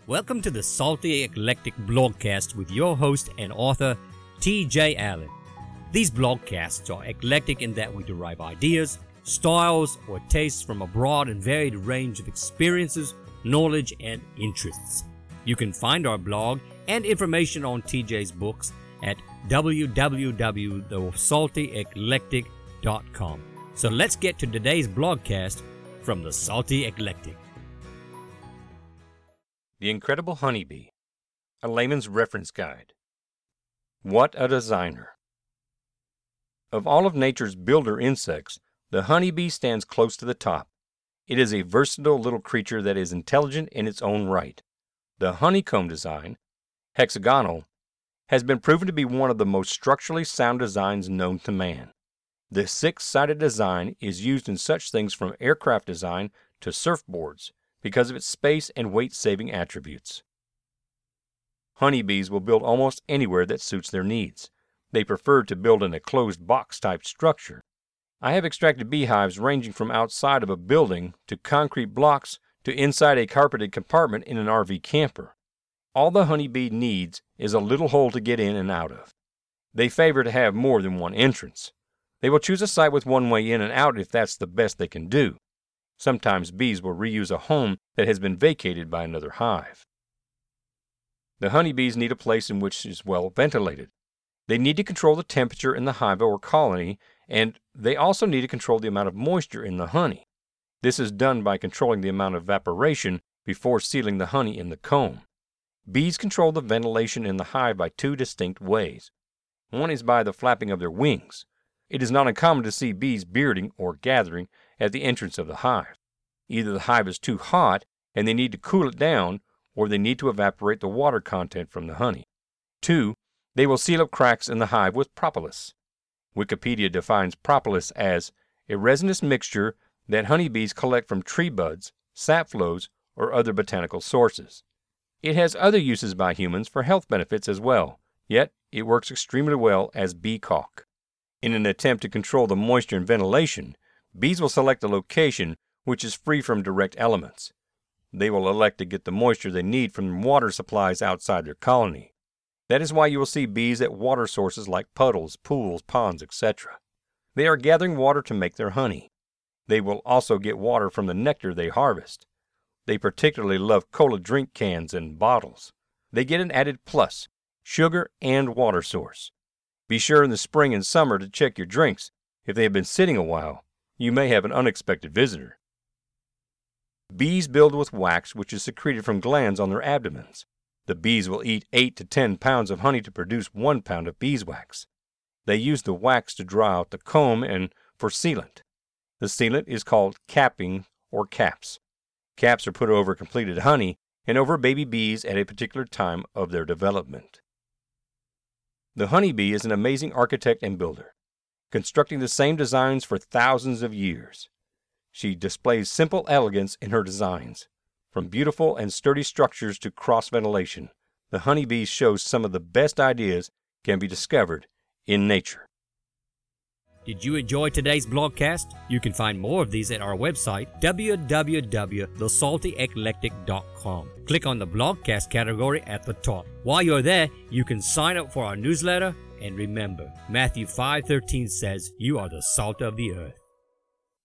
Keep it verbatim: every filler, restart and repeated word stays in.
Welcome to the Salty Eclectic Blogcast with your host and author, T J Allen. These blogcasts are eclectic in that we derive ideas, styles, or tastes from a broad and varied range of experiences, knowledge, and interests. You can find our blog and information on T J's books at w w w dot the salty eclectic dot com. So let's get to today's blogcast from the Salty Eclectic. The Incredible Honeybee, a Layman's Reference Guide. What a designer! Of all of nature's builder insects, the honeybee stands close to the top. It is a versatile little creature that is intelligent in its own right. The honeycomb design, hexagonal, has been proven to be one of the most structurally sound designs known to man. The six-sided design is used in such things from aircraft design to surfboards, because of its space and weight-saving attributes. Honeybees will build almost anywhere that suits their needs. They prefer to build in a closed box-type structure. I have extracted beehives ranging from outside of a building to concrete blocks to inside a carpeted compartment in an R V camper. All the honeybee needs is a little hole to get in and out of. They favor to have more than one entrance. They will choose a site with one way in and out if that's the best they can do. Sometimes bees will reuse a home that has been vacated by another hive. The honeybees need a place in which is well ventilated. They need to control the temperature in the hive or colony, and they also need to control the amount of moisture in the honey. This is done by controlling the amount of evaporation before sealing the honey in the comb. Bees control the ventilation in the hive by two distinct ways. One is by the flapping of their wings. It is not uncommon to see bees bearding or gathering at the entrance of the hive. Either the hive is too hot and they need to cool it down, or they need to evaporate the water content from the honey. Two, they will seal up cracks in the hive with propolis. Wikipedia defines propolis as a resinous mixture that honeybees collect from tree buds, sap flows, or other botanical sources. It has other uses by humans for health benefits as well, yet it works extremely well as bee caulk. In an attempt to control the moisture and ventilation, bees will select a location which is free from direct elements. They will elect to get the moisture they need from water supplies outside their colony. That is why you will see bees at water sources like puddles, pools, ponds, et cetera. They are gathering water to make their honey. They will also get water from the nectar they harvest. They particularly love cola drink cans and bottles. They get an added plus, sugar and water source. Be sure in the spring and summer to check your drinks. If they have been sitting a while, you may have an unexpected visitor. Bees build with wax which is secreted from glands on their abdomens. The bees will eat eight to ten pounds of honey to produce one pound of beeswax. They use the wax to draw out the comb and for sealant. The sealant is called capping or caps. Caps are put over completed honey and over baby bees at a particular time of their development. The honeybee is an amazing architect and builder, constructing the same designs for thousands of years. She displays simple elegance in her designs. From beautiful and sturdy structures to cross-ventilation, the honeybee shows some of the best ideas can be discovered in nature. Did you enjoy today's blogcast? You can find more of these at our website, w w w dot the salty eclectic dot com. Click on the blogcast category at the top. While you're there, you can sign up for our newsletter. And remember, Matthew five thirteen says, "You are the salt of the earth."